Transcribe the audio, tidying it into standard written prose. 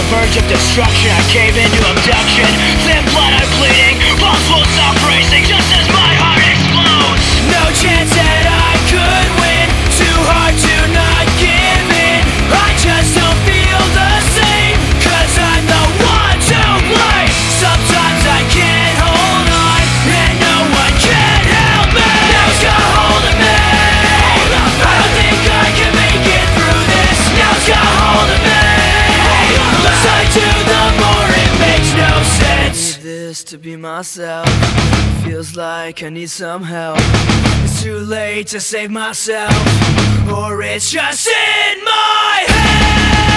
verge of destruction. I cave into abduction. Thin blood, I'm bleeding. Pulse will stop racing just as my heart explodes. No chance that I could win. Too hard to not give in. I just don't feel the same, 'cause I'm the one to blame. Sometimes I can't hold on, and no one can help me. Now it's got a hold of me. I don't think I can make it through this. Now it's got a hold of me. The less I do, the more it makes no sense. I need this to be myself. Feels like I need some help. It's too late to save myself, or it's just in my head.